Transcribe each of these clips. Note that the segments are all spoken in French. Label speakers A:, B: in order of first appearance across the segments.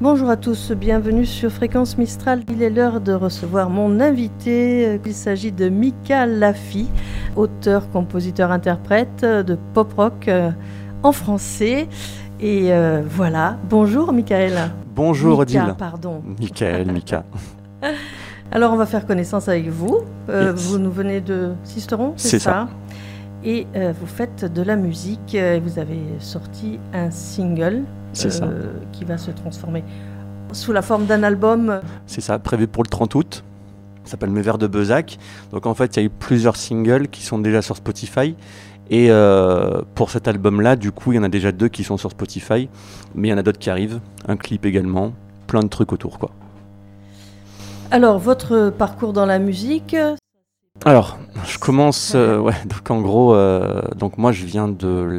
A: Bonjour à tous, bienvenue sur Fréquence Mistral. Il est l'heure de recevoir mon invité. Il s'agit de Mika Laffy, auteur, compositeur, interprète de pop-rock en français. Et voilà, bonjour Michael.
B: Bonjour Odile.
A: Pardon.
B: Mika.
A: Alors on va faire connaissance avec vous.
B: Yes.
A: Vous nous venez de Sisteron,
B: c'est ça.
A: Et vous faites de la musique. Vous avez sorti un single.
B: C'est ça.
A: Qui va se transformer sous la forme d'un album.
B: C'est ça, prévu pour le 30 août. Ça s'appelle Mes vers de Bezac. Donc en fait, il y a eu plusieurs singles qui sont déjà sur Spotify. Et pour cet album-là, du coup, il y en a déjà 2 qui sont sur Spotify. Mais il y en a d'autres qui arrivent. Un clip également. Plein de trucs autour, quoi.
A: Alors, votre parcours dans la musique.
B: Alors, je commence, donc en gros, donc moi je viens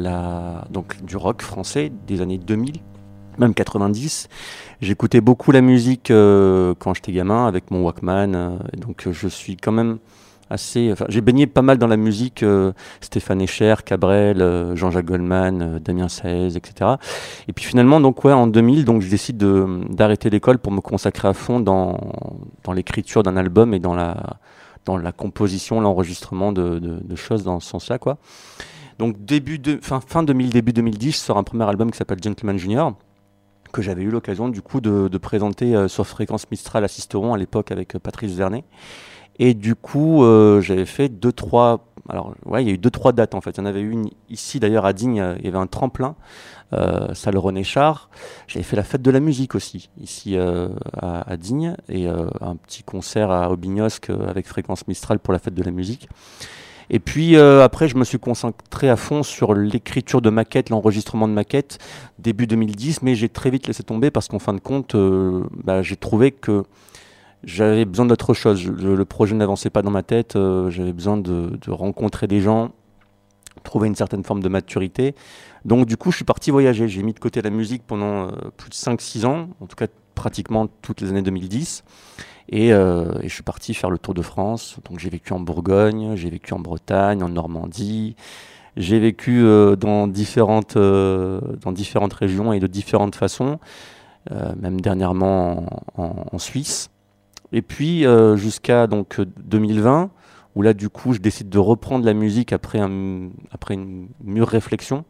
B: du rock français des années 2000, même 90. J'écoutais beaucoup la musique quand j'étais gamin avec mon Walkman, donc je suis quand même j'ai baigné pas mal dans la musique, Stéphane Echer, Cabrel, Jean-Jacques Goldman, Damien Saez, etc. Et puis finalement, donc en 2000, donc je décide d'arrêter l'école pour me consacrer à fond dans l'écriture d'un album et dans la composition, l'enregistrement de choses dans ce sens-là, quoi. Donc fin 2000, début 2010, je sors un premier album qui s'appelle Gentleman Junior, que j'avais eu l'occasion du coup de présenter sur Fréquence Mistral à Sisteron à l'époque avec Patrice Vernet. Et du coup, j'avais fait 2-3... Alors, ouais, il y a eu 2-3 dates en fait. Il y en avait une ici d'ailleurs à Digne, il y avait un tremplin, salle René Char. J'avais fait la fête de la musique aussi, ici à Digne, et un petit concert à Aubignosc avec Fréquence Mistral pour la fête de la musique. Et puis après, je me suis concentré à fond sur l'écriture de maquettes, l'enregistrement de maquettes, début 2010, mais j'ai très vite laissé tomber parce qu'en fin de compte, j'ai trouvé que j'avais besoin d'autre chose. Le projet n'avançait pas dans ma tête. J'avais besoin de rencontrer des gens, trouver une certaine forme de maturité. Donc du coup, je suis parti voyager. J'ai mis de côté la musique pendant plus de 5-6 ans, en tout cas pratiquement toutes les années 2010. Et je suis parti faire le tour de France. Donc j'ai vécu en Bourgogne, j'ai vécu en Bretagne, en Normandie. J'ai vécu dans différentes régions et de différentes façons, même dernièrement en Suisse. Et puis jusqu'à donc 2020, où là du coup je décide de reprendre la musique après une mûre réflexion.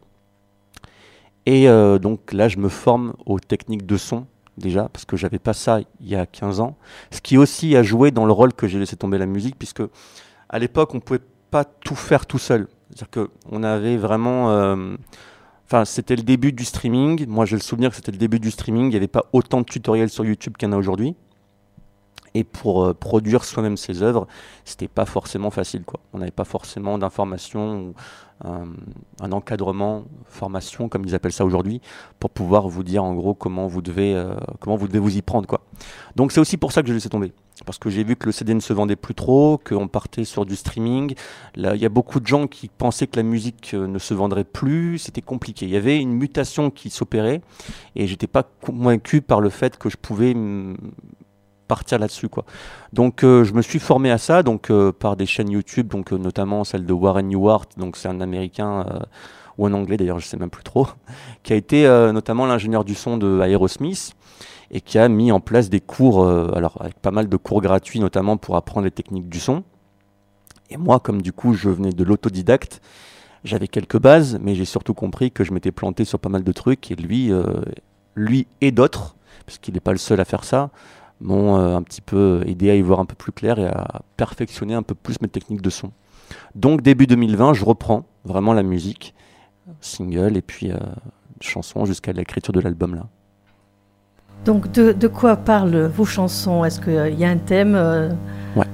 B: Et donc là je me forme aux techniques de son déjà, parce que j'avais pas ça il y a 15 ans. Ce qui aussi a joué dans le rôle que j'ai laissé tomber la musique, puisque à l'époque on pouvait pas tout faire tout seul. C'est-à-dire qu'on avait vraiment... c'était le début du streaming. Moi j'ai le souvenir que c'était le début du streaming. Il n'y avait pas autant de tutoriels sur YouTube qu'il y en a aujourd'hui. Et pour produire soi-même ses œuvres, c'était pas forcément facile, quoi. On n'avait pas forcément d'informations, un encadrement, formation, comme ils appellent ça aujourd'hui, pour pouvoir vous dire en gros comment vous devez vous y prendre, quoi. Donc c'est aussi pour ça que j'ai laissé tomber, parce que j'ai vu que le CD ne se vendait plus trop, qu'on partait sur du streaming. Là, il y a beaucoup de gens qui pensaient que la musique ne se vendrait plus. C'était compliqué. Il y avait une mutation qui s'opérait, et j'étais pas convaincu par le fait que je pouvais partir là-dessus, quoi. Donc je me suis formé à ça par des chaînes YouTube, donc notamment celle de Warren Newhart, donc c'est un Américain ou un Anglais d'ailleurs, je sais même plus trop, qui a été notamment l'ingénieur du son de Aerosmith et qui a mis en place des cours, alors avec pas mal de cours gratuits notamment pour apprendre les techniques du son. Et moi, comme du coup je venais de l'autodidacte, j'avais quelques bases, mais j'ai surtout compris que je m'étais planté sur pas mal de trucs, et lui et d'autres, puisqu'il n'est pas le seul à faire ça, m'ont un petit peu aidé à y voir un peu plus clair et à perfectionner un peu plus mes techniques de son. Donc début 2020, je reprends vraiment la musique, single et puis chansons jusqu'à l'écriture de l'album là.
A: Donc de quoi parlent vos chansons ? Est-ce qu'il y a un thème
B: Ouais.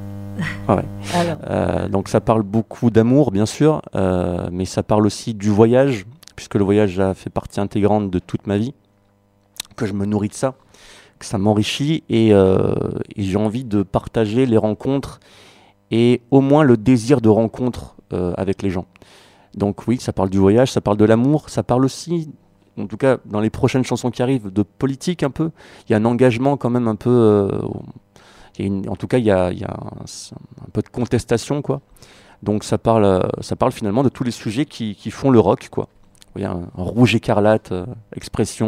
B: Alors. Donc ça parle beaucoup d'amour bien sûr, mais ça parle aussi du voyage, puisque le voyage a fait partie intégrante de toute ma vie, que je me nourris de ça, que ça m'enrichit, et j'ai envie de partager les rencontres et au moins le désir de rencontre avec les gens. Donc oui, ça parle du voyage, ça parle de l'amour, ça parle aussi, en tout cas dans les prochaines chansons qui arrivent, de politique un peu. Il y a un engagement quand même un peu... en tout cas, il y a un peu de contestation, quoi. Donc ça parle finalement de tous les sujets qui font le rock, quoi. Vous voyez, un rouge écarlate, expression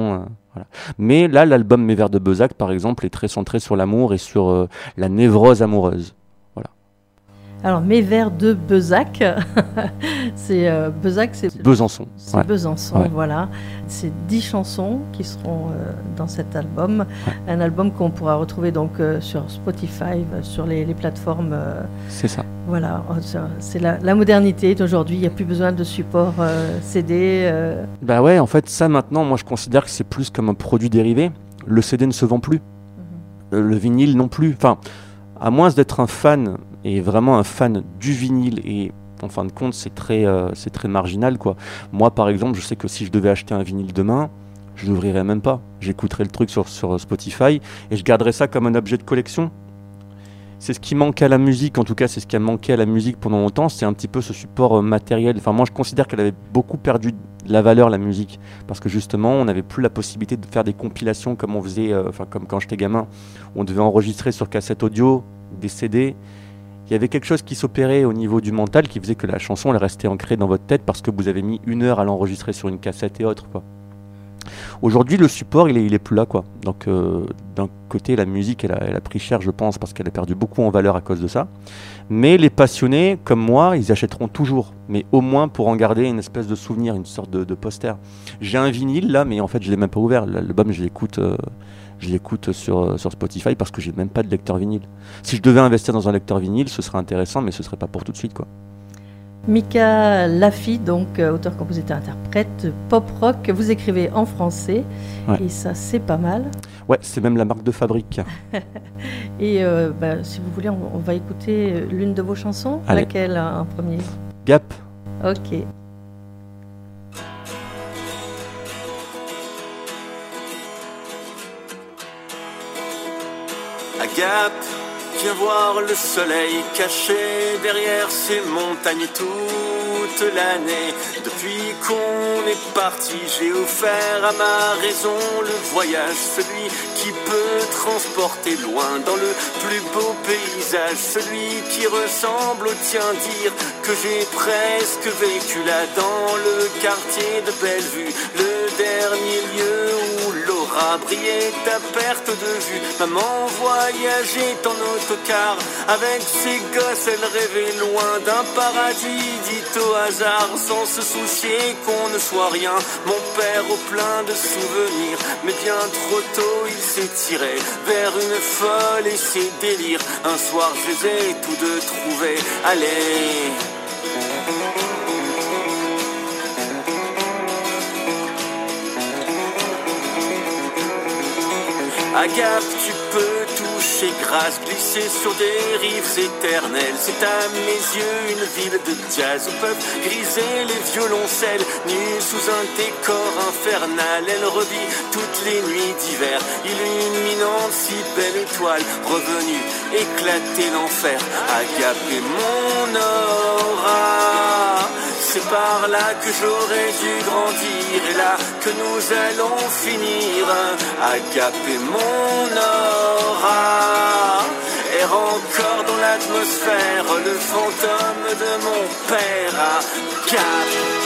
B: Voilà. Mais là, l'album Mes vers de Bezac, par exemple, est très centré sur l'amour et sur la névrose amoureuse.
A: Alors, Mes vers de Bezac, c'est Bezac, c'est
B: Besançon.
A: C'est
B: Ouais.
A: Besançon,
B: Ouais.
A: voilà. C'est 10 chansons qui seront dans cet album.
B: Ouais.
A: Un album qu'on pourra retrouver donc sur Spotify, sur les plateformes.
B: C'est ça.
A: Voilà, c'est la modernité d'aujourd'hui. Il n'y a plus besoin de support CD.
B: Bah ouais, en fait, ça maintenant, moi je considère que c'est plus comme un produit dérivé. Le CD ne se vend plus. Le vinyle non plus. Enfin, à moins d'être un fan, et vraiment un fan du vinyle, et en fin de compte, c'est très marginal, quoi. Moi, par exemple, je sais que si je devais acheter un vinyle demain, je l'ouvrirais même pas. J'écouterais le truc sur Spotify, et je garderais ça comme un objet de collection. C'est ce qui manquait à la musique, en tout cas, c'est ce qui a manqué à la musique pendant longtemps, c'est un petit peu ce support matériel. Enfin, moi, je considère qu'elle avait beaucoup perdu de la valeur, la musique, parce que justement, on n'avait plus la possibilité de faire des compilations comme on faisait, comme quand j'étais gamin, où on devait enregistrer sur cassette audio, des CD. Il y avait quelque chose qui s'opérait au niveau du mental qui faisait que la chanson elle restait ancrée dans votre tête parce que vous avez mis 1 heure à l'enregistrer sur une cassette et autres, quoi. Aujourd'hui, le support il est plus là, quoi. Donc d'un côté, la musique elle a pris cher, je pense, parce qu'elle a perdu beaucoup en valeur à cause de ça. Mais les passionnés comme moi, ils achèteront toujours, mais au moins pour en garder une espèce de souvenir, une sorte de poster. J'ai un vinyle là, mais en fait je l'ai même pas ouvert. L'album je l'écoute sur Spotify parce que j'ai même pas de lecteur vinyle. Si je devais investir dans un lecteur vinyle, ce serait intéressant, mais ce serait pas pour tout de suite, quoi.
A: Mika Laffi, donc auteur, compositeur, interprète, pop rock. Vous écrivez en français,
B: Ouais.
A: et ça c'est pas mal.
B: Ouais, c'est même la marque de fabrique.
A: Et si vous voulez, on va écouter l'une de vos chansons.
B: Allez.
A: Laquelle en premier?
B: Gap.
A: Ok.
C: À Gap, viens voir le soleil caché derrière ces montagnes toute l'année. Depuis qu'on est parti, j'ai offert à ma raison le voyage, celui qui peut transporter loin dans le plus beau paysage, celui qui ressemble au tien, dire que j'ai presque vécu là dans le quartier de Bellevue, le dernier lieu où l'aura brillé ta perte de vue. Maman voyageait en autocar avec ses gosses, elle rêvait loin d'un paradis dit au hasard, sans se soucier qu'on ne soit rien. Mon père au plein de souvenirs, mais bien trop tôt il s'est tiré vers une folle et ses délires. Un soir je les ai tous deux trouvés, allez. À Gap, tu peux toucher grâce, glisser sur des rives éternelles. C'est à mes yeux une ville de jazz où peuvent griser les violoncelles. Nue sous un décor infernal, elle revit toutes les nuits d'hiver, illuminant si belle étoile, revenue éclater l'enfer. À Gap est mon aura, c'est par là que j'aurais dû grandir et là que nous allons finir. À Gap est mon aura, erre encore dans l'atmosphère, le fantôme de mon père. À Gap.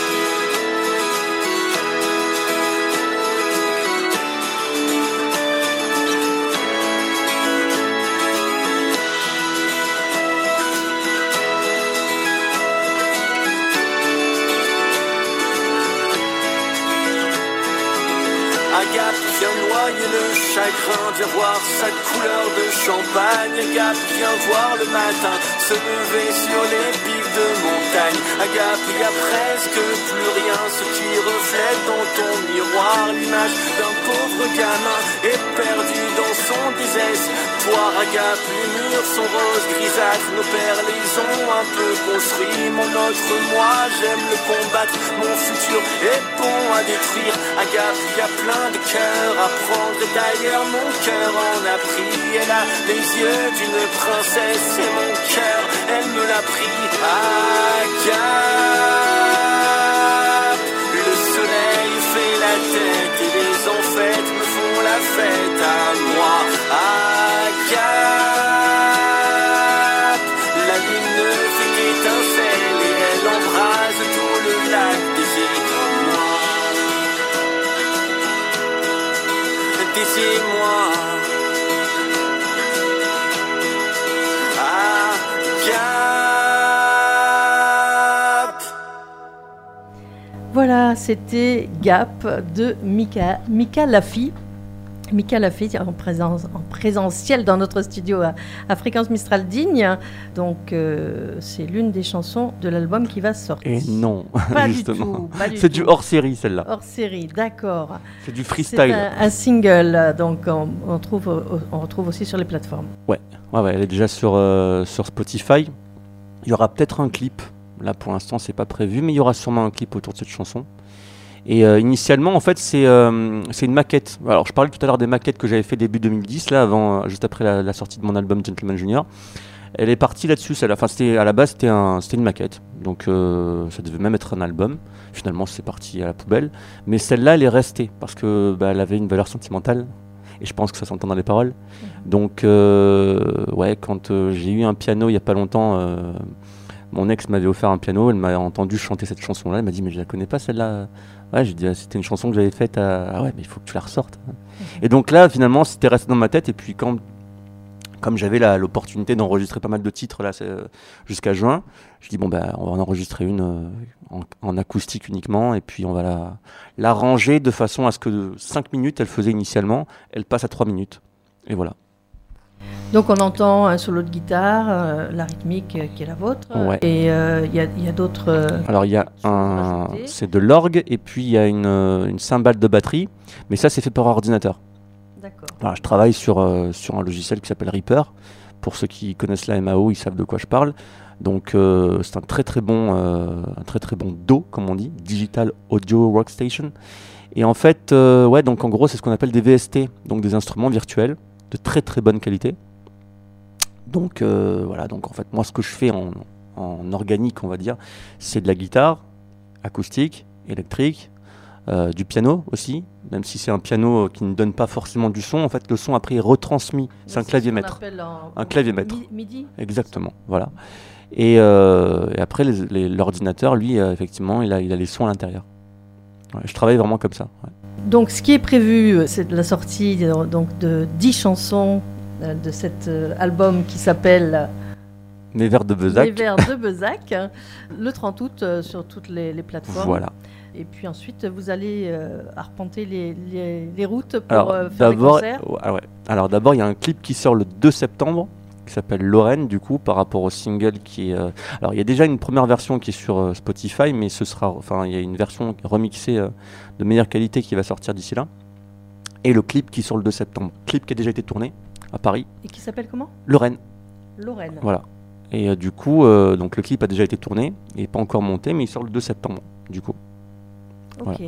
C: À Gap, viens noyer le chagrin, viens voir sa couleur de champagne. À Gap, viens voir le matin se lever sur les pics de montagne. À Gap, il y a presque plus rien, ce qui reflète dans ton miroir l'image d'un pauvre gamin éperdu dans son désespoir. À Gap, les murs sont roses grisâtres, nos pères les ont un peu construits. Mon autre moi, j'aime le combattre, mon futur est bon à détruire. À Gap, il y a plein de cœurs à prendre et d'ailleurs mon cœur en a pris. Elle a les yeux d'une princesse et mon cœur, elle me l'a pris. À Gap, le soleil fait la tête et les enfêtes me font la fête à moi. À Gap, la lune ne fait qu'étincelle et elle embrase tout le lac des étoiles. désire-moi. Ah, Gap.
A: Voilà, c'était Gap de Mika Laffi. Mika Laffi en présentiel dans notre studio à Fréquence Mistral Digne. Donc, c'est l'une des chansons de l'album qui va sortir.
B: Et non,
A: pas
B: justement.
A: Du tout.
B: C'est du hors-série, celle-là.
A: Hors-série, d'accord.
B: C'est du freestyle.
A: C'est un single, donc on retrouve aussi sur les plateformes.
B: Ouais, elle est déjà sur Spotify. Il y aura peut-être un clip. Là, pour l'instant, c'est pas prévu, mais il y aura sûrement un clip autour de cette chanson. Et initialement, en fait, c'est une maquette. Alors, je parlais tout à l'heure des maquettes que j'avais fait début 2010, là, juste après la sortie de mon album Gentleman Junior. Elle est partie là-dessus, celle-là. Enfin, à la base, c'était une maquette. Donc, ça devait même être un album. Finalement, c'est parti à la poubelle. Mais celle-là, elle est restée parce que elle avait une valeur sentimentale. Et je pense que ça s'entend dans les paroles. Donc, quand j'ai eu un piano il n'y a pas longtemps, mon ex m'avait offert un piano. Elle m'a entendu chanter cette chanson-là. Elle m'a dit, mais je la connais pas celle-là. Ouais, j'ai dit, c'était une chanson que j'avais faite Ah ouais, mais il faut que tu la ressortes. Et donc là, finalement, c'était resté dans ma tête. Et puis, comme j'avais l'opportunité d'enregistrer pas mal de titres là, jusqu'à juin, je dis, on va en enregistrer une en acoustique uniquement. Et puis, on va la ranger de façon à ce que 5 minutes, elle faisait initialement, elle passe à 3 minutes. Et voilà.
A: Donc on entend un solo de guitare, la rythmique qui est la vôtre,
B: ouais.
A: Et il y a d'autres...
B: Alors il y a c'est de l'orgue et puis il y a une cymbale de batterie, mais ça c'est fait par ordinateur.
A: D'accord.
B: Alors, je travaille sur un logiciel qui s'appelle Reaper. Pour ceux qui connaissent la MAO, ils savent de quoi je parle. Donc c'est un très très bon DAW, comme on dit, Digital Audio Workstation. Et en fait, donc en gros c'est ce qu'on appelle des VST, donc des instruments virtuels de très très bonne qualité. Donc donc en fait moi ce que je fais en organique, on va dire, c'est de la guitare acoustique, électrique, du piano aussi, même si c'est un piano qui ne donne pas forcément du son, en fait le son après est retransmis, c'est un clavier-mètre. Un clavier-mètre.
A: MIDI.
B: Exactement, voilà. Et après l'ordinateur, lui, effectivement, il a les sons à l'intérieur. Ouais, je travaille vraiment comme ça. Ouais.
A: Donc ce qui est prévu, c'est la sortie donc, de 10 chansons de cet album qui s'appelle
B: Les Vers de Bezac.
A: Les Vers de Bezac, le 30 août sur toutes les plateformes.
B: Voilà.
A: Et puis ensuite, vous allez arpenter les routes pour faire des concerts.
B: Ouais. Alors d'abord, il y a un clip qui sort le 2 septembre, qui s'appelle Lorraine, du coup, par rapport au single qui est... Alors il y a déjà une première version qui est sur Spotify, mais il y a une version remixée de meilleure qualité qui va sortir d'ici là. Et le clip qui sort le 2 septembre. Clip qui a déjà été tourné à Paris.
A: Et qui s'appelle comment ?
B: Lorraine.
A: Lorraine.
B: Voilà. Et du coup, donc le clip a déjà été tourné, il n'est pas encore monté, mais il sort le 2 septembre, du coup.
A: Ok.
B: Voilà.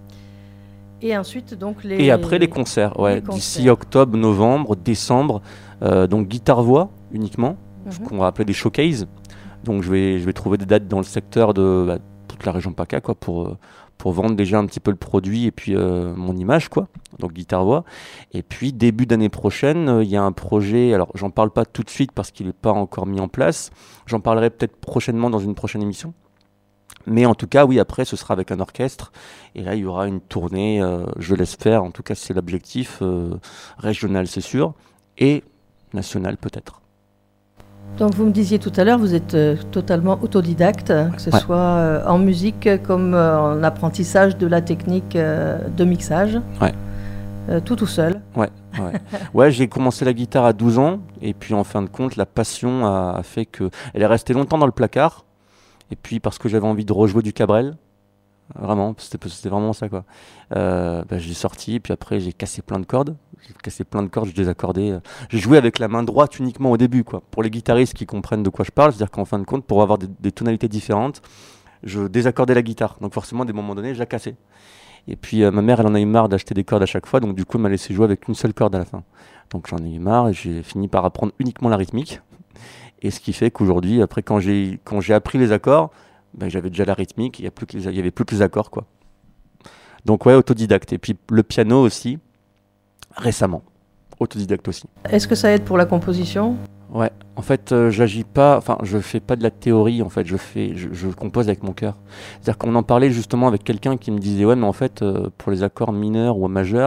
A: Et ensuite, donc
B: Et après les concerts,
A: les
B: d'ici
A: concerts.
B: octobre, novembre, décembre, donc guitare-voix uniquement, ce qu'on va appeler des showcases. Donc je vais trouver des dates dans le secteur de toute la région PACA, quoi, pour vendre déjà un petit peu le produit et puis mon image, quoi. Donc guitare-voix. Et puis début d'année prochaine, il y a un projet, alors j'en parle pas tout de suite parce qu'il n'est pas encore mis en place, j'en parlerai peut-être prochainement dans une prochaine émission. Mais en tout cas, oui, après, ce sera avec un orchestre. Et là, il y aura une tournée, je laisse faire. En tout cas, c'est l'objectif. Régional, c'est sûr. Et national, peut-être.
A: Donc, vous me disiez tout à l'heure, vous êtes totalement autodidacte, que ce soit en musique comme en apprentissage de la technique de mixage.
B: Ouais.
A: Tout seul.
B: Ouais, j'ai commencé la guitare à 12 ans. Et puis, en fin de compte, la passion a fait que... Elle est restée longtemps dans le placard. Et puis parce que j'avais envie de rejouer du Cabrel, vraiment, c'était vraiment ça, quoi. J'ai sorti, et puis après j'ai cassé plein de cordes, je désaccordais. J'ai joué avec la main droite uniquement au début, quoi. Pour les guitaristes qui comprennent de quoi je parle, c'est-à-dire qu'en fin de compte, pour avoir des tonalités différentes, je désaccordais la guitare. Donc forcément, à des moments donnés, je la cassais. Et puis ma mère, elle en a eu marre d'acheter des cordes à chaque fois, donc du coup, elle m'a laissé jouer avec une seule corde à la fin. Donc j'en ai eu marre et j'ai fini par apprendre uniquement la rythmique. Et ce qui fait qu'aujourd'hui, après, quand j'ai appris les accords, j'avais déjà la rythmique, il n'y avait plus que les accords, quoi. Donc ouais, autodidacte. Et puis le piano aussi, récemment, autodidacte aussi.
A: Est-ce que ça aide pour la composition ?
B: Ouais, en fait, je fais pas de la théorie, en fait, je compose avec mon cœur. C'est-à-dire qu'on en parlait justement avec quelqu'un qui me disait, ouais, mais en fait, pour les accords mineurs ou majeurs,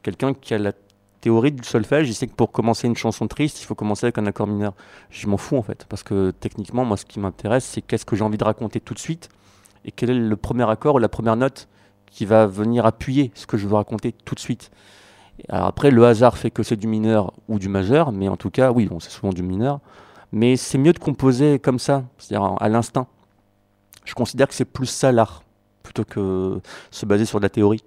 B: Quelqu'un qui a la théorie du solfège, il sait que pour commencer une chanson triste, il faut commencer avec un accord mineur. Je m'en fous en fait, parce que techniquement, moi, ce qui m'intéresse, c'est qu'est-ce que j'ai envie de raconter tout de suite, et quel est le premier accord ou la première note qui va venir appuyer ce que je veux raconter tout de suite. Alors après, le hasard fait que c'est du mineur ou du majeur, mais en tout cas, oui, bon, c'est souvent du mineur. Mais c'est mieux de composer comme ça, c'est-à-dire à l'instinct. Je considère que c'est plus ça l'art, plutôt que se baser sur de la théorie.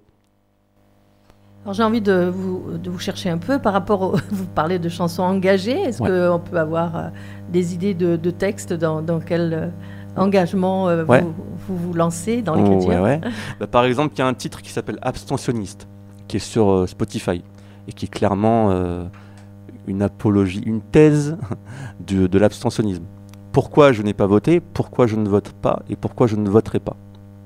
A: Alors j'ai envie de vous chercher un peu par rapport vous parlez de chansons engagées. Est-ce qu'on peut avoir des idées de textes dans quel engagement vous lancez dans l'écriture?
B: Bah, par exemple, il y a un titre qui s'appelle Abstentionniste, qui est sur Spotify, et qui est clairement une apologie, une thèse de l'abstentionnisme. Pourquoi je n'ai pas voté, pourquoi je ne vote pas, et pourquoi je ne voterai pas.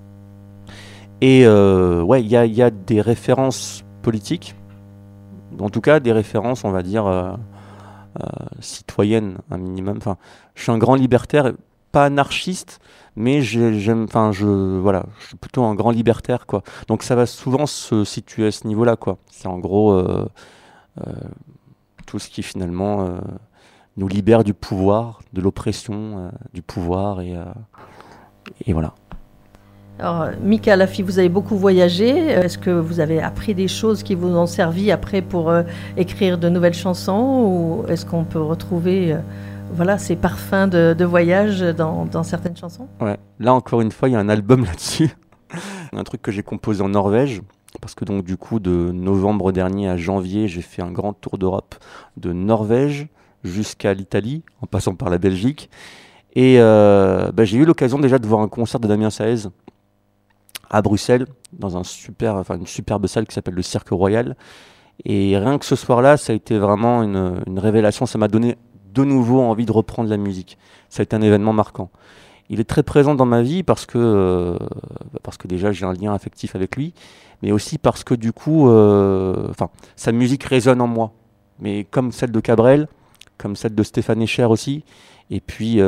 B: Et il y a des références politiques, en tout cas des références, on va dire, citoyennes, un minimum. Enfin, je suis un grand libertaire, pas anarchiste, mais je suis plutôt un grand libertaire, quoi. Donc ça va souvent se situer à ce niveau-là, quoi. C'est en gros tout ce qui finalement nous libère du pouvoir, de l'oppression du pouvoir, et voilà.
A: Alors, Mika Lafi, vous avez beaucoup voyagé. Est-ce que vous avez appris des choses qui vous ont servi après pour écrire de nouvelles chansons, ou est-ce qu'on peut retrouver ces parfums de voyage dans certaines chansons?
B: Ouais. Là, encore une fois, il y a un album là-dessus. Un truc que j'ai composé en Norvège, parce que donc du coup, de novembre dernier à janvier, j'ai fait un grand tour d'Europe, de Norvège jusqu'à l'Italie, en passant par la Belgique. Et j'ai eu l'occasion déjà de voir un concert de Damien Saez à Bruxelles, dans une superbe salle qui s'appelle le Cirque Royal. Et rien que ce soir-là, ça a été vraiment une révélation. Ça m'a donné de nouveau envie de reprendre la musique. Ça a été un événement marquant. Il est très présent dans ma vie parce que déjà j'ai un lien affectif avec lui, mais aussi parce que du coup, sa musique résonne en moi. Mais comme celle de Cabrel, comme celle de Stéphane Echer aussi, et puis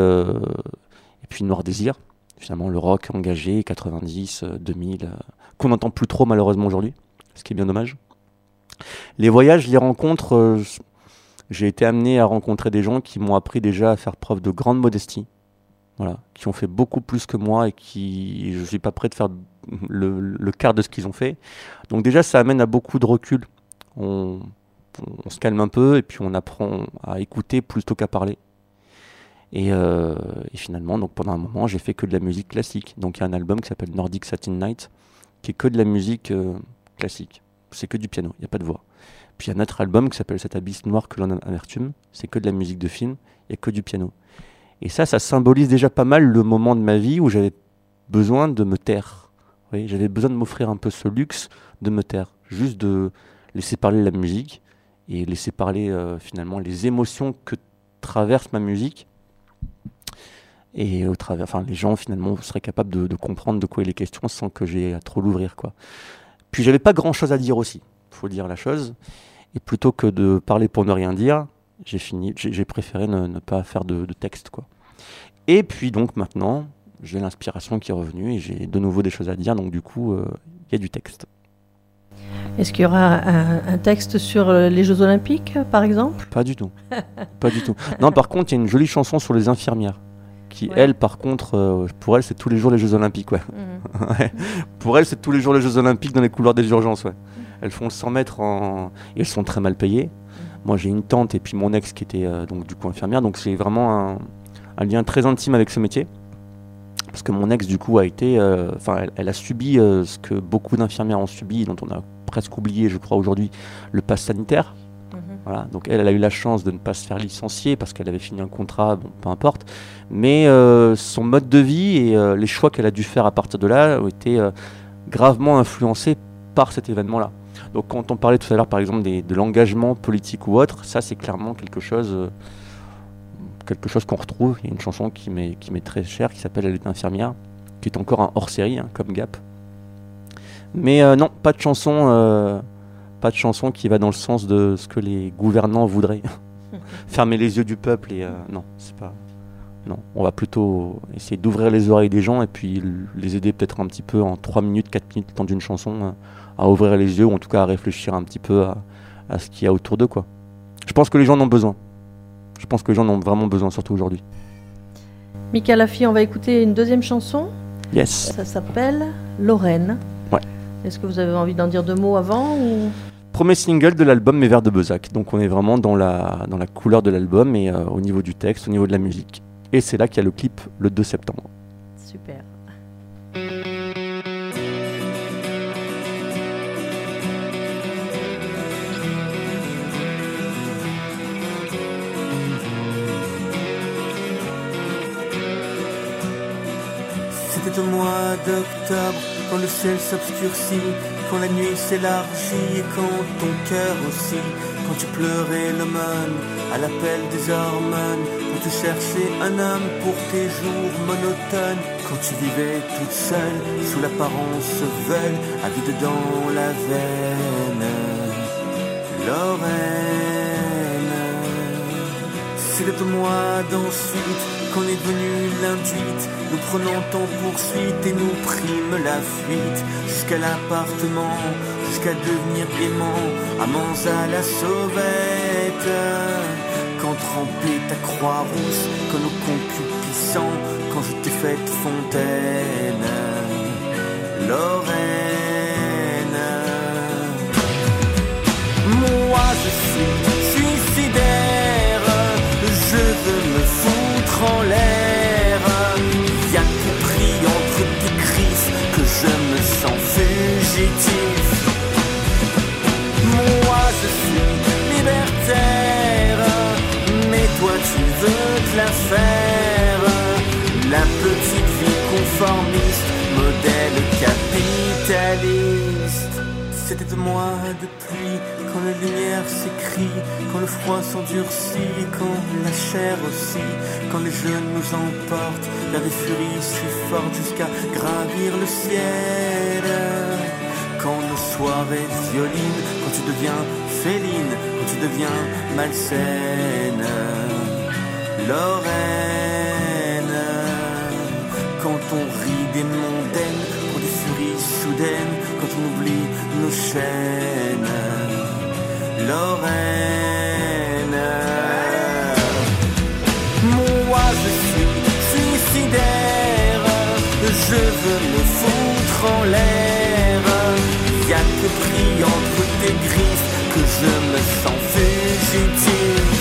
B: Noir Désir. Finalement, le rock engagé, 90, 2000, qu'on n'entend plus trop malheureusement aujourd'hui, ce qui est bien dommage. Les voyages, les rencontres, j'ai été amené à rencontrer des gens qui m'ont appris déjà à faire preuve de grande modestie, voilà, qui ont fait beaucoup plus que moi et qui, je ne suis pas prêt de faire le quart de ce qu'ils ont fait. Donc déjà, ça amène à beaucoup de recul. On se calme un peu et puis on apprend à écouter plutôt qu'à parler. Et finalement, donc pendant un moment, j'ai fait que de la musique classique. Donc il y a un album qui s'appelle Nordic Satin Night, qui est que de la musique classique. C'est que du piano, il n'y a pas de voix. Puis il y a un autre album qui s'appelle Cet abysse noir que l'on a amertume, c'est que de la musique de film, il n'y a que du piano. Et ça symbolise déjà pas mal le moment de ma vie où j'avais besoin de me taire. Oui, j'avais besoin de m'offrir un peu ce luxe de me taire, juste de laisser parler la musique et laisser parler finalement les émotions que traverse ma musique. Et les gens finalement seraient capables de comprendre de quoi il est question sans que j'ai à trop l'ouvrir, quoi. Puis j'avais pas grand chose à dire aussi, faut dire la chose. Et plutôt que de parler pour ne rien dire, j'ai préféré ne pas faire de texte, quoi. Et puis donc maintenant, j'ai l'inspiration qui est revenue et j'ai de nouveau des choses à dire, donc du coup, il y a du texte.
A: Est-ce qu'il y aura un texte sur les Jeux Olympiques, par exemple?
B: Pas du tout. Pas du tout. Non, par contre, il y a une jolie chanson sur les infirmières. Qui, elle, par contre, pour elle, c'est tous les jours les Jeux Olympiques, ouais. Ouais. Pour elle, c'est tous les jours les Jeux Olympiques dans les couloirs des urgences, ouais. Elles font 100 mètres et elles sont très mal payées. Moi, j'ai une tante et puis mon ex qui était donc du coup infirmière, donc c'est vraiment un lien très intime avec ce métier. Parce que mon ex, du coup, a été... elle a subi ce que beaucoup d'infirmières ont subi, dont on a presque oublié, je crois, aujourd'hui, le pass sanitaire. Voilà, donc elle a eu la chance de ne pas se faire licencier parce qu'elle avait fini un contrat, bon, peu importe. Mais son mode de vie et les choix qu'elle a dû faire à partir de là ont été gravement influencés par cet événement-là. Donc quand on parlait tout à l'heure, par exemple, de l'engagement politique ou autre, ça c'est clairement quelque chose qu'on retrouve. Il y a une chanson qui m'est très chère qui s'appelle Elle est infirmière, qui est encore un hors-série, hein, comme Gap. Mais non, pas de chanson qui va dans le sens de ce que les gouvernants voudraient. Fermer les yeux du peuple et non, c'est pas... Non, on va plutôt essayer d'ouvrir les oreilles des gens et puis les aider peut-être un petit peu en 3 minutes, 4 minutes, le temps d'une chanson, ouvrir les yeux, ou en tout cas à réfléchir un petit peu à ce qu'il y a autour d'eux, quoi. Je pense que les gens en ont besoin. Je pense que les gens en ont vraiment besoin, surtout aujourd'hui.
A: Mika Laffi, on va écouter une deuxième chanson.
B: Yes.
A: Ça s'appelle Lorraine.
B: Ouais.
A: Est-ce que vous avez envie d'en dire 2 mots avant ou...
B: Premier single de l'album Mes Vers de Bezac. Donc on est vraiment dans la couleur de l'album et au niveau du texte, au niveau de la musique. Et c'est là qu'il y a le clip le 2 septembre.
A: Super.
C: C'était au mois d'octobre, quand le ciel s'obscurcit, quand la nuit s'élargit et quand ton cœur aussi, quand tu pleurais l'aumône à l'appel des hormones, quand tu cherchais un homme pour tes jours monotones, quand tu vivais toute seule sous l'apparence veule, avide dans la veine, Lorraine. C'était au mois d'ensuite, qu'on est devenu l'intuite, nous prenons en poursuite et nous prîmes la fuite, jusqu'à l'appartement, jusqu'à devenir aimant, amants à la sauvette. Quand trempait ta croix rousse, quand nous concupissant, quand je t'ai faite fontaine, Lorraine. Moi je suis suicidaire, je veux me foutre en l'air. Y'a que pris entre tes crises que je me sens fugitif. Moi je suis libertaire, mais toi tu veux te la faire. La petite vie conformiste, modèle capitaliste. C'était de mois de pluie, quand la lumière s'écrit, quand le froid s'endurcit, quand la chair aussi, quand les jeunes nous emportent vers des furies si fortes jusqu'à gravir le ciel. Quand nos soirées violines, quand tu deviens féline, quand tu deviens malsaine, Lorraine. Quand on rit des mondaines pour des furies soudaines, quand on oublie nos chaînes, Lorraine. Moi je suis suicidaire, je veux me foutre en l'air. Y'a que pris entre tes griffes que je me sens fugitif.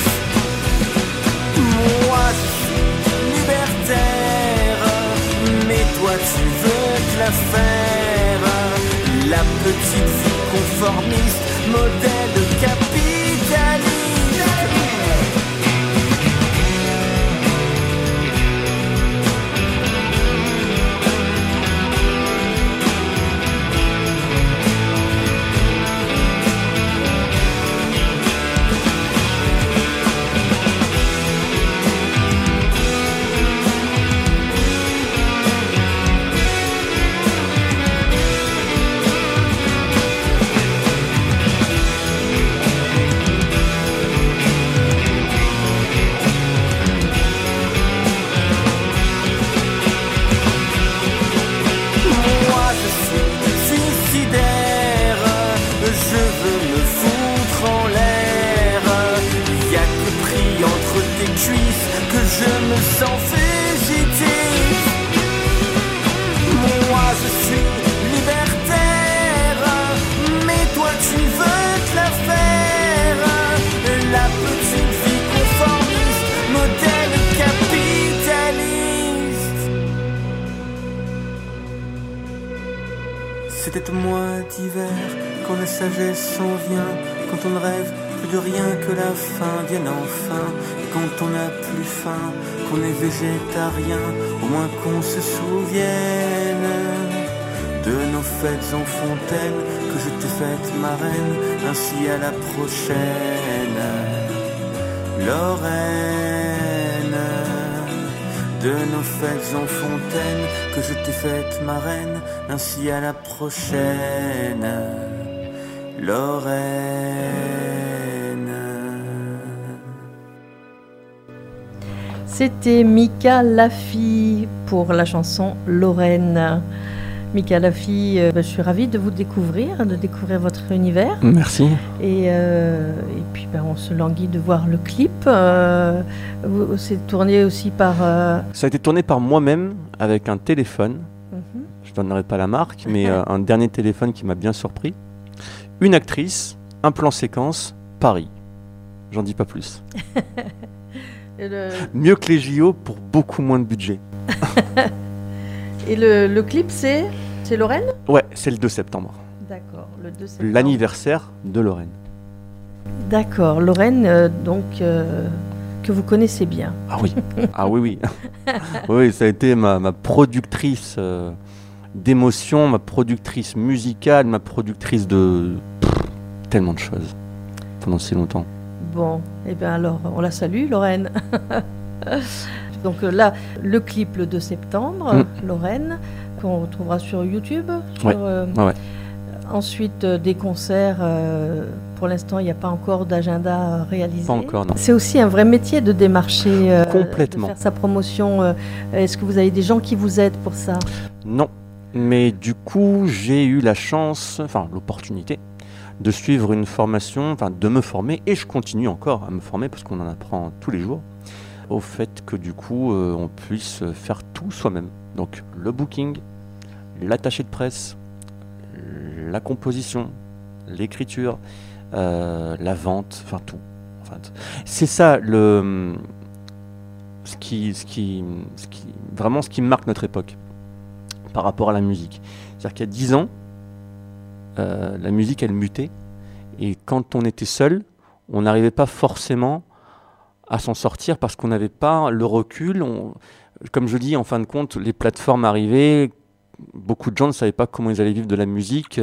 C: Moi je suis libertaire, mais toi tu veux te la faire. La petite vie conformiste, modèle capitaliste. C'était au mois d'hiver, quand la sagesse s'en vient, quand on ne rêve plus de rien que la fin vienne enfin. Et quand on n'a plus faim, qu'on est végétarien, au moins qu'on se souvienne de nos fêtes en fontaine, que je t'ai faite marraine, ainsi à la prochaine, Lorraine. De nos fêtes en fontaine, que je t'ai faite marraine, ainsi à la prochaine, Lorraine.
A: C'était Mika Laffi pour la chanson Lorraine. Mika Laffy, je suis ravie de vous découvrir votre univers.
B: Merci.
A: Et puis on se languit de voir le clip. C'est tourné aussi par...
B: Ça a été tourné par moi-même avec un téléphone. Je ne donnerai pas la marque, mais un dernier téléphone qui m'a bien surpris. Une actrice, un plan séquence, Paris. J'en dis pas plus. Mieux que les JO pour beaucoup moins de budget.
A: Et le clip, c'est Lorraine ?
B: Ouais, c'est le 2 septembre.
A: D'accord, le 2 septembre.
B: L'anniversaire de Lorraine.
A: D'accord, Lorraine, que vous connaissez bien.
B: Ah oui, ah oui. Oui, ça a été ma productrice d'émotion, ma productrice musicale, ma productrice de tellement de choses pendant si longtemps.
A: Bon, et bien alors, on la salue, Lorraine. Donc là, le clip le 2 septembre, Lorraine, qu'on retrouvera sur YouTube.
B: Ouais.
A: Ensuite, des concerts. Pour l'instant, il n'y a pas encore d'agenda réalisé.
B: Pas encore, non.
A: C'est aussi un vrai métier de démarcher,
B: complètement.
A: de faire sa promotion. Est-ce que vous avez des gens qui vous aident pour ça ?
B: Non, mais du coup, j'ai eu la chance, l'opportunité de suivre une formation, de me former, et je continue encore à me former parce qu'on en apprend tous les jours, au fait que du coup, on puisse faire tout soi-même. Donc le booking, l'attaché de presse, la composition, l'écriture, la vente, tout. C'est ça ce qui marque notre époque par rapport à la musique. C'est-à-dire qu'il y a 10 ans, la musique elle mutait, et quand on était seul, on n'arrivait pas forcément à s'en sortir parce qu'on n'avait pas le recul. Comme je dis, en fin de compte, les plateformes arrivaient, beaucoup de gens ne savaient pas comment ils allaient vivre de la musique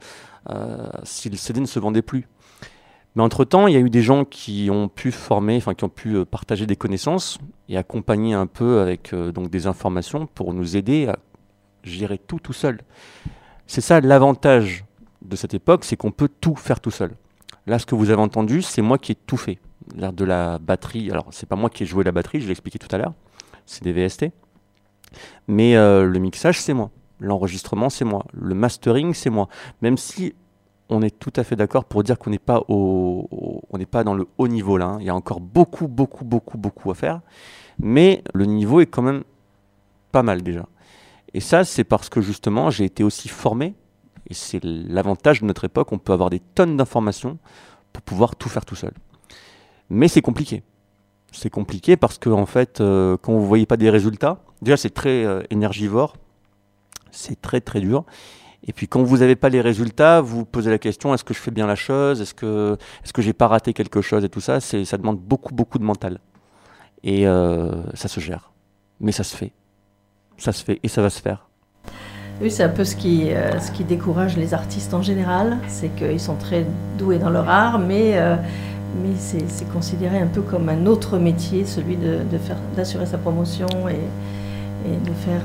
B: si le CD ne se vendait plus. Mais entre-temps, il y a eu des gens qui ont pu former, qui ont pu partager des connaissances et accompagner un peu avec donc des informations pour nous aider à gérer tout seul. C'est ça l'avantage de cette époque, c'est qu'on peut tout faire tout seul. Là, ce que vous avez entendu, c'est moi qui ai tout fait. L'air de la batterie, alors c'est pas moi qui ai joué la batterie, je l'ai expliqué tout à l'heure, c'est des VST. Mais le mixage, c'est moi. L'enregistrement, c'est moi. Le mastering, c'est moi. Même si on est tout à fait d'accord pour dire qu'on n'est pas dans le haut niveau là. Il y a encore beaucoup à faire. Mais le niveau est quand même pas mal déjà. Et ça, c'est parce que justement, j'ai été aussi formé. Et c'est l'avantage de notre époque. On peut avoir des tonnes d'informations pour pouvoir tout faire tout seul. Mais c'est compliqué. C'est compliqué parce que, en fait, quand vous ne voyez pas des résultats, déjà, c'est très énergivore. C'est très, très dur. Et puis, quand vous n'avez pas les résultats, vous vous posez la question, est-ce que je fais bien la chose ? Est-ce que j'ai pas raté quelque chose ? Et tout ça, ça demande beaucoup de mental. Et ça se gère. Mais ça se fait. Ça se fait et ça va se faire.
A: Oui, c'est un peu ce qui décourage les artistes en général. C'est qu'ils sont très doués dans leur art, mais c'est considéré un peu comme un autre métier, celui d'assurer sa promotion et de faire...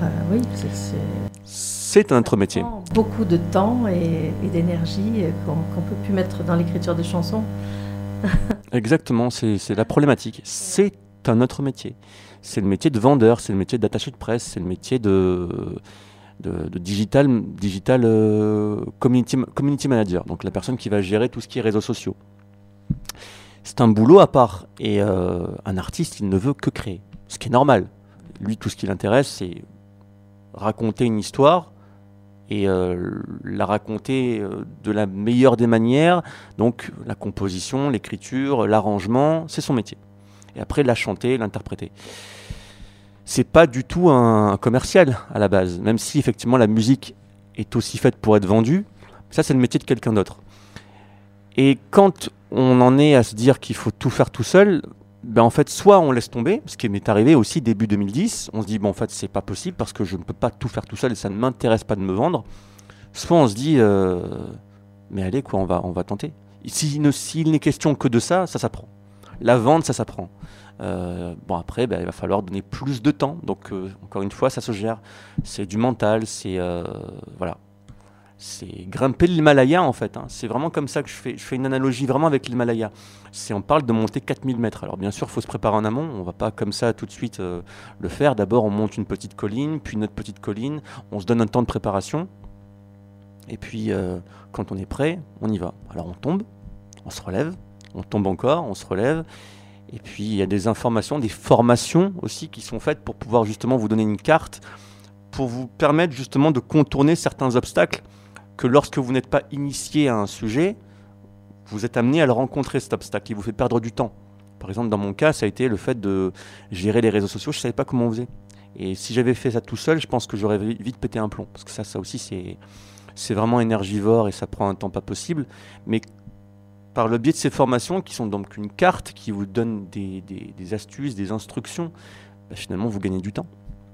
B: C'est un autre métier.
A: Beaucoup de temps et d'énergie qu'on ne peut plus mettre dans l'écriture des chansons.
B: Exactement, c'est la problématique. C'est un autre métier. C'est le métier de vendeur, c'est le métier d'attaché de presse, c'est le métier de digital community manager, donc la personne qui va gérer tout ce qui est réseaux sociaux. C'est un boulot à part. Et un artiste, il ne veut que créer, ce qui est normal. Lui, tout ce qui l'intéresse, c'est raconter une histoire et la raconter de la meilleure des manières. Donc la composition, l'écriture, l'arrangement, c'est son métier. Et après, la chanter, l'interpréter. C'est pas du tout un commercial à la base, même si effectivement la musique est aussi faite pour être vendue. Ça, c'est le métier de quelqu'un d'autre. Et quand on en est à se dire qu'il faut tout faire tout seul, en fait, soit on laisse tomber, ce qui m'est arrivé aussi début 2010, on se dit, en fait, c'est pas possible parce que je ne peux pas tout faire tout seul et ça ne m'intéresse pas de me vendre. Soit on se dit, mais allez, on va tenter. S'il n'est question que de ça s'apprend. La vente, ça s'apprend. Après, il va falloir donner plus de temps. Donc, encore une fois, ça se gère. C'est du mental, c'est grimper l'Himalaya, en fait. C'est vraiment comme ça que je fais une analogie vraiment avec l'Himalaya. On parle de monter 4000 mètres. Alors, bien sûr, il faut se préparer en amont. On ne va pas comme ça tout de suite le faire. D'abord, on monte une petite colline, puis une autre petite colline. On se donne un temps de préparation Et puis, quand on est prêt, on y va. Alors on tombe, on se relève, on tombe encore, on se relève. Et puis, il y a des informations, des formations aussi qui sont faites pour pouvoir justement vous donner une carte, pour vous permettre justement de contourner certains obstacles que lorsque vous n'êtes pas initié à un sujet, vous êtes amené à le rencontrer, cet obstacle, qui vous fait perdre du temps. Par exemple, dans mon cas, ça a été le fait de gérer les réseaux sociaux. Je ne savais pas comment on faisait. Et si j'avais fait ça tout seul, je pense que j'aurais vite pété un plomb. Parce que ça aussi, c'est vraiment énergivore et ça prend un temps pas possible. Mais par le biais de ces formations, qui sont donc une carte qui vous donne des astuces, des instructions, finalement, vous gagnez du temps.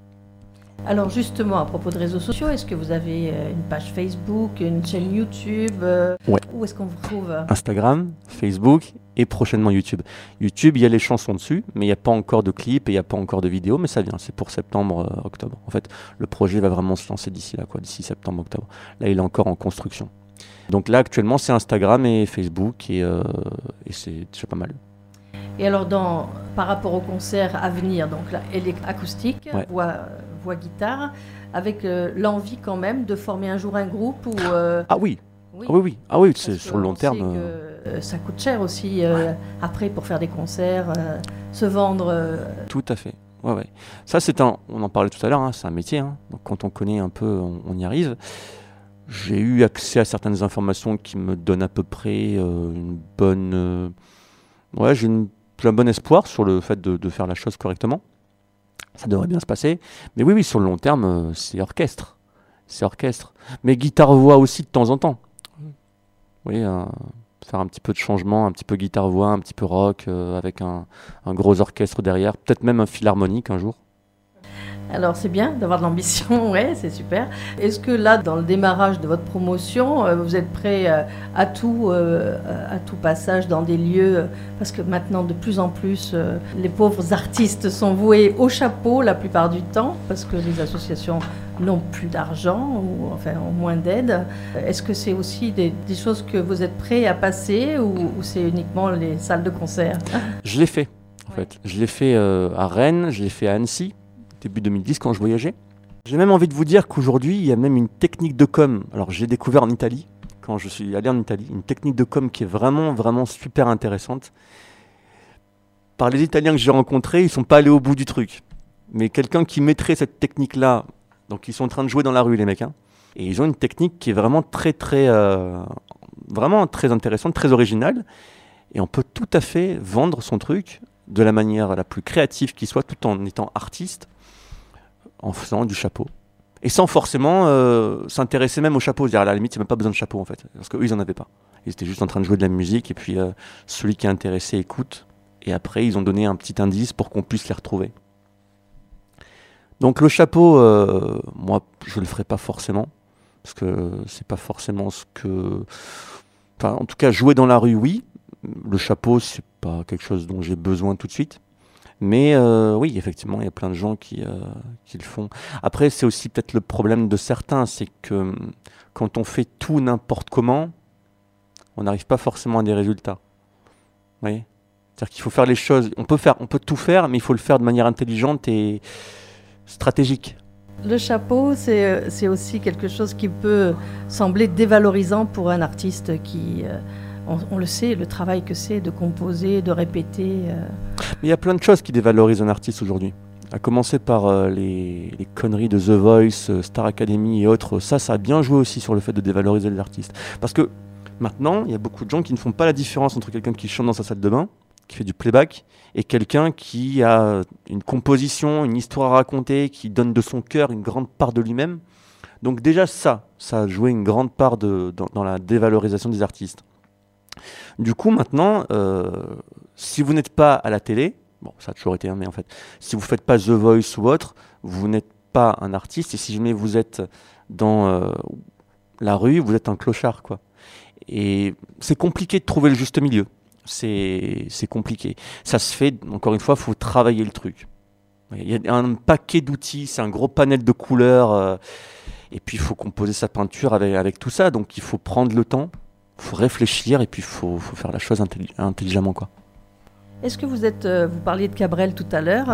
A: Alors justement, à propos de réseaux sociaux, est-ce que vous avez une page Facebook, une chaîne YouTube
B: Ouais.
A: Où est-ce qu'on vous trouve?
B: Instagram, Facebook et prochainement YouTube. YouTube, il y a les chansons dessus, mais il n'y a pas encore de clips et il n'y a pas encore de vidéos, mais ça vient, c'est pour septembre, octobre. En fait, le projet va vraiment se lancer d'ici là, d'ici septembre, octobre. Là, il est encore en construction. Donc là, actuellement, c'est Instagram et Facebook et c'est déjà pas mal.
A: Et alors, par rapport au concert à venir, donc là, acoustique,
B: Ouais.
A: voix guitare, avec l'envie quand même de former un jour un groupe ou
B: Ah oui,
A: oui.
B: Ah oui, c'est
A: Parce
B: sur le long terme.
A: Que, ça coûte cher aussi après pour faire des concerts, se vendre.
B: Tout à fait. Ouais. Ça, on en parlait tout à l'heure, hein, c'est un métier. Hein. Donc quand on connaît un peu, on y arrive. J'ai eu accès à certaines informations qui me donnent à peu près une bonne. J'ai un bon espoir sur le fait de faire la chose correctement. Ça devrait bien se passer. Mais oui, sur le long terme, c'est orchestre. C'est orchestre. Mais guitare-voix aussi de temps en temps. Oui, faire un petit peu de changement, un petit peu guitare-voix, un petit peu rock, avec un gros orchestre derrière. Peut-être même un philharmonique un jour.
A: Alors c'est bien d'avoir de l'ambition, ouais, c'est super. Est-ce que là, dans le démarrage de votre promotion, vous êtes prêt à tout passage dans des lieux parce que maintenant, de plus en plus, les pauvres artistes sont voués au chapeau la plupart du temps parce que les associations n'ont plus d'argent ou enfin ont moins d'aide. Est-ce que c'est aussi des choses que vous êtes prêt à passer ou c'est uniquement les salles de concert?
B: Je l'ai fait, en fait. Je l'ai fait à Rennes, je l'ai fait à Annecy. Début 2010 quand je voyageais. J'ai même envie de vous dire qu'aujourd'hui, il y a même une technique de com. Alors, j'ai découvert en Italie, quand je suis allé en Italie, une technique de com qui est vraiment, vraiment super intéressante. Par les Italiens que j'ai rencontrés, ils ne sont pas allés au bout du truc. Mais quelqu'un qui mettrait cette technique-là, donc ils sont en train de jouer dans la rue, les mecs, hein, et ils ont une technique qui est vraiment vraiment très intéressante, très originale, et on peut tout à fait vendre son truc de la manière la plus créative qui soit, tout en étant artiste, en faisant du chapeau. Et sans forcément s'intéresser même au chapeau. C'est-à-dire, à la limite, il n'y a même pas besoin de chapeau, en fait. Parce qu'eux, ils n'en avaient pas. Ils étaient juste en train de jouer de la musique, et puis celui qui est intéressé écoute. Et après, ils ont donné un petit indice pour qu'on puisse les retrouver. Donc le chapeau, moi, je ne le ferai pas forcément. Parce que c'est pas forcément ce que... Enfin, en tout cas, jouer dans la rue, oui. Le chapeau, c'est pas quelque chose dont j'ai besoin tout de suite. Mais oui, effectivement, il y a plein de gens qui le font. Après, c'est aussi peut-être le problème de certains, c'est que quand on fait tout n'importe comment, on n'arrive pas forcément à des résultats. Vous voyez ? C'est-à-dire qu'il faut faire les choses, on peut tout faire, mais il faut le faire de manière intelligente et stratégique.
A: Le chapeau, c'est aussi quelque chose qui peut sembler dévalorisant pour un artiste qui... On le sait, le travail que c'est de composer, de répéter.
B: Mais il y a plein de choses qui dévalorisent un artiste aujourd'hui. À commencer par les conneries de The Voice, Star Academy et autres. Ça a bien joué aussi sur le fait de dévaloriser les artistes. Parce que maintenant, il y a beaucoup de gens qui ne font pas la différence entre quelqu'un qui chante dans sa salle de bain, qui fait du playback, et quelqu'un qui a une composition, une histoire à raconter, qui donne de son cœur une grande part de lui-même. Donc déjà ça a joué une grande part dans la dévalorisation des artistes. Du coup, maintenant, si vous n'êtes pas à la télé, bon, ça a toujours été, mais en fait, si vous ne faites pas The Voice ou autre, vous n'êtes pas un artiste. Et si jamais vous êtes dans la rue, vous êtes un clochard, quoi. Et c'est compliqué de trouver le juste milieu. C'est compliqué. Ça se fait, encore une fois, il faut travailler le truc. Il y a un paquet d'outils, c'est un gros panel de couleurs. Et puis, il faut composer sa peinture avec tout ça. Donc, il faut prendre le temps. Il faut réfléchir et puis il faut faire la chose intelligemment, quoi.
A: Est-ce que vous parliez de Cabrel tout à l'heure,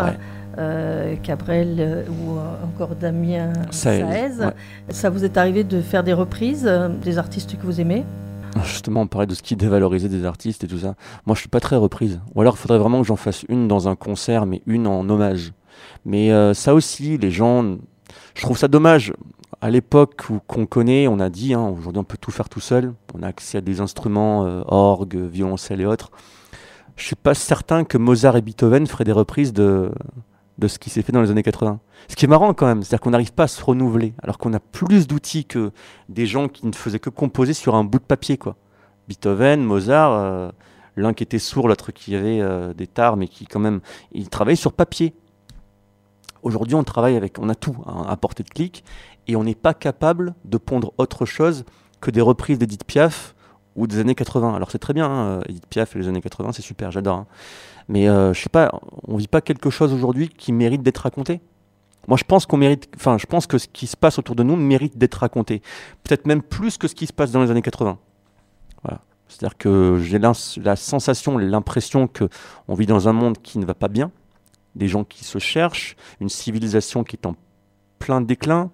A: Cabrel ou encore Damien Saez. Ouais. Ça vous est arrivé de faire des reprises des artistes que vous aimez ?
B: Justement, on parlait de ce qui dévalorisait des artistes et tout ça. Moi, je suis pas très reprise. Ou alors, il faudrait vraiment que j'en fasse une dans un concert, mais une en hommage. Mais ça aussi, les gens, je trouve ça dommage. À l'époque qu'on connaît, on a dit, aujourd'hui on peut tout faire tout seul. On a accès à des instruments, orgue, violoncelle et autres. Je suis pas certain que Mozart et Beethoven feraient des reprises de ce qui s'est fait dans les années 80. Ce qui est marrant quand même, c'est-à-dire qu'on n'arrive pas à se renouveler, alors qu'on a plus d'outils que des gens qui ne faisaient que composer sur un bout de papier, quoi. Beethoven, Mozart, l'un qui était sourd, l'autre qui avait des tares, mais qui quand même, il travaillait sur papier. Aujourd'hui, on a tout à portée de clic, et on n'est pas capable de pondre autre chose que des reprises d'Edith Piaf ou des années 80. Alors c'est très bien, Edith Piaf et les années 80, c'est super, j'adore. Mais je sais pas, on vit pas quelque chose aujourd'hui qui mérite d'être raconté. Moi, je pense que ce qui se passe autour de nous mérite d'être raconté. Peut-être même plus que ce qui se passe dans les années 80. Voilà. C'est-à-dire que j'ai la sensation, l'impression qu'on vit dans un monde qui ne va pas bien, des gens qui se cherchent, une civilisation qui est en plein déclin,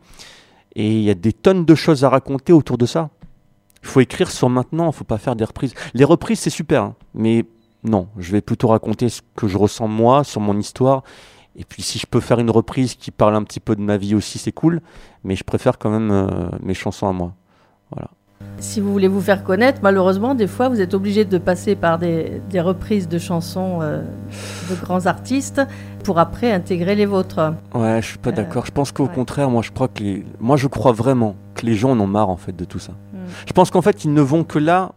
B: et il y a des tonnes de choses à raconter autour de ça. Il faut écrire sur maintenant, il ne faut pas faire des reprises. Les reprises, c'est super, mais non, je vais plutôt raconter ce que je ressens moi, sur mon histoire. Et puis si je peux faire une reprise qui parle un petit peu de ma vie aussi, c'est cool. Mais je préfère quand même mes chansons à moi. Voilà.
A: Si vous voulez vous faire connaître, malheureusement, des fois, vous êtes obligé de passer par des reprises de chansons de grands artistes pour après intégrer les vôtres.
B: Ouais, je suis pas d'accord. Je pense qu'au contraire, moi, je crois vraiment que les gens en ont marre en fait de tout ça. Je pense qu'en fait, ils ne vont que là.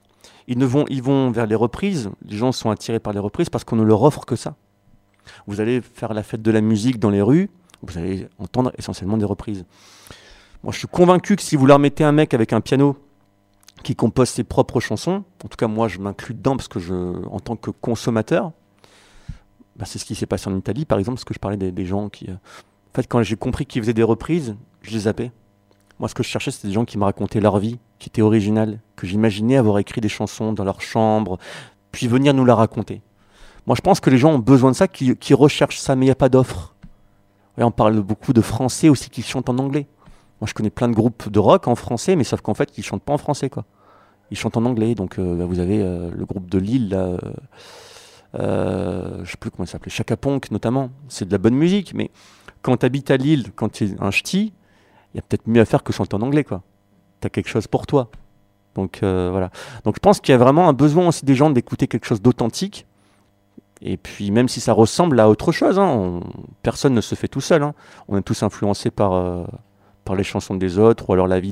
B: Ils vont vers les reprises. Les gens sont attirés par les reprises parce qu'on ne leur offre que ça. Vous allez faire la fête de la musique dans les rues, vous allez entendre essentiellement des reprises. Moi, je suis convaincu que si vous leur mettez un mec avec un piano qui compose ses propres chansons, en tout cas moi je m'inclus dedans parce que en tant que consommateur, c'est ce qui s'est passé en Italie par exemple, parce que je parlais des gens qui... En fait, quand j'ai compris qu'ils faisaient des reprises, je les zappais. Moi, ce que je cherchais, c'était des gens qui me racontaient leur vie, qui étaient originales, que j'imaginais avoir écrit des chansons dans leur chambre, puis venir nous la raconter. Moi, je pense que les gens ont besoin de ça, qui recherchent ça, mais il n'y a pas d'offre. Et on parle beaucoup de Français aussi qui chantent en anglais. Moi, je connais plein de groupes de rock en français, mais sauf qu'en fait, ils ne chantent pas en français, quoi. Ils chantent en anglais. Donc, vous avez le groupe de Lille, là, je ne sais plus comment il s'appelait, Chaka Ponk notamment. C'est de la bonne musique, mais quand tu habites à Lille, quand tu es un ch'ti, il y a peut-être mieux à faire que chanter en anglais, quoi. Tu as quelque chose pour toi. Donc, voilà. Donc, je pense qu'il y a vraiment un besoin aussi des gens d'écouter quelque chose d'authentique. Et puis, même si ça ressemble à autre chose, personne ne se fait tout seul. On est tous influencés par les chansons des autres ou alors la vie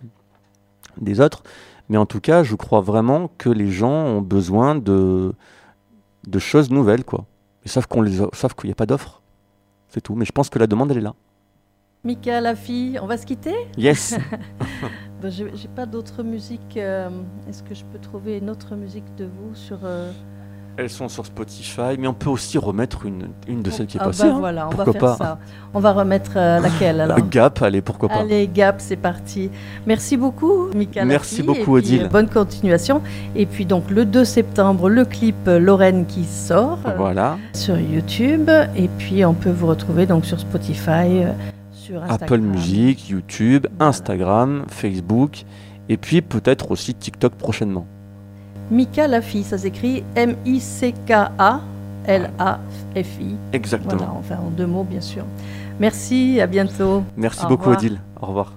B: des autres. Mais en tout cas, je crois vraiment que les gens ont besoin de choses nouvelles, quoi. Ils savent qu'il n'y a pas d'offre. C'est tout. Mais je pense que la demande, elle est là.
A: Mika Lafi, on va se quitter ?
B: Yes.
A: J'ai pas d'autres musiques. Est-ce que je peux trouver une autre musique de vous sur...
B: Elles sont sur Spotify, mais on peut aussi remettre une de celles qui est passée.
A: Voilà, on va faire ça. On va remettre laquelle alors ?
B: Gap, allez, pourquoi pas.
A: Allez, Gap, c'est parti. Merci beaucoup, Mika Lafi.
B: Merci beaucoup, Odile.
A: Bonne continuation. Et puis donc le 2 septembre, le clip Lorraine qui sort sur YouTube. Et puis on peut vous retrouver donc sur Spotify, sur Instagram.
B: Apple Music, YouTube, Instagram, Facebook, et puis peut-être aussi TikTok prochainement.
A: Mika Lafi, ça s'écrit M-I-C-K-A-L-A-F-I.
B: Exactement.
A: Voilà, enfin en 2 mots bien sûr. Merci, à bientôt.
B: Merci beaucoup Odile, au revoir.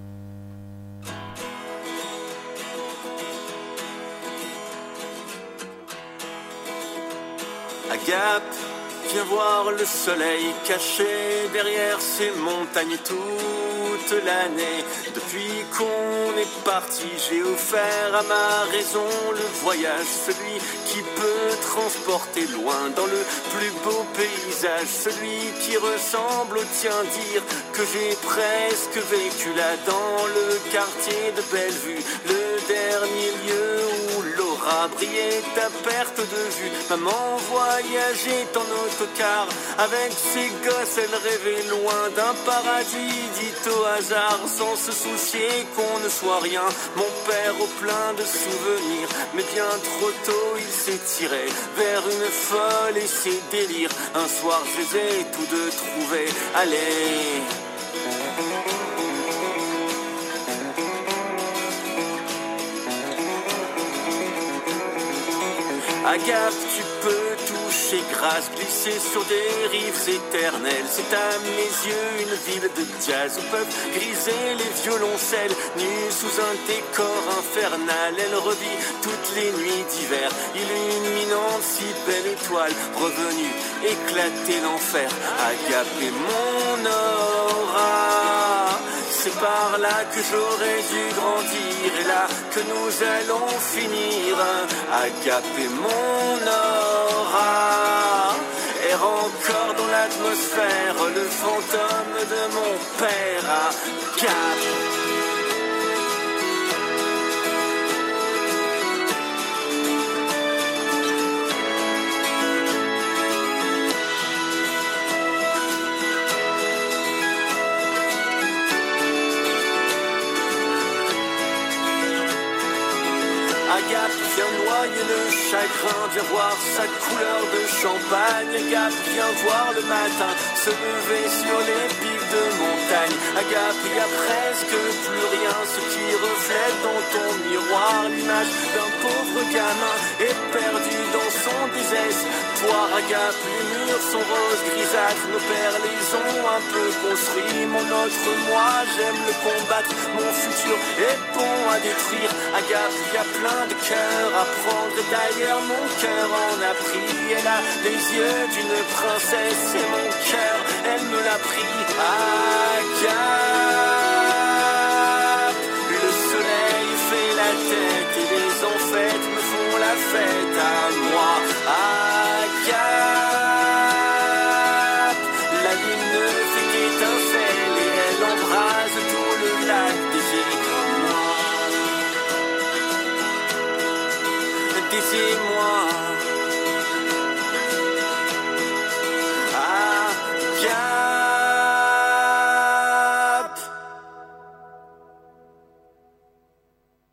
C: À Gap, viens voir le soleil caché derrière ces montagnes toute l'année. Depuis qu'on est parti, j'ai offert à ma raison le voyage, celui qui peut transporter loin dans le plus beau paysage, celui qui ressemble au tien, dire que j'ai presque vécu là dans le quartier de Bellevue, le dernier lieu où Laura fera briller ta perte de vue. Maman voyageait en autocar avec ses gosses, elle rêvait loin d'un paradis dit au hasard, sans se soucier qu'on ne soit rien. Mon père au plein de souvenirs, mais bien trop tôt il s'est tiré vers une folle et ses délires. Un soir je les ai tous deux trouvés, allez. Agape, tu peux toucher grâce, glisser sur des rives éternelles. C'est à mes yeux une ville de jazz où peuvent griser les violoncelles. Nus sous un décor infernal, elle revit toutes les nuits d'hiver, illuminant si belle étoile, revenue éclater l'enfer. Agape est mon aura, c'est par là que j'aurais dû grandir et là que nous allons finir. Agape est mon aura, erre encore dans l'atmosphère, le fantôme de mon père. Agape. Agape, viens noyer le chagrin, viens voir sa couleur de champagne. Agape, viens voir le matin se lever sur les pics de montagne. Agape, il y a presque plus rien, ce qui reflète dans ton miroir l'image d'un pauvre gamin est perdu dans son désespoir. Agape, les murs sont roses grisâtres, nos pères les ont un peu construits. Mon autre moi, j'aime le combattre, mon futur est bon à détruire. Agape, il y a plein de cœur à prendre, d'ailleurs mon cœur en a pris. Elle a les yeux d'une princesse et mon cœur, elle me l'a pris. Agape, le soleil fait la tête et les enfêtes me font la fête à moi. Agape, la lune ne fait qu'étincelle et elle embrase tout le lac des écrans. Dis-moi,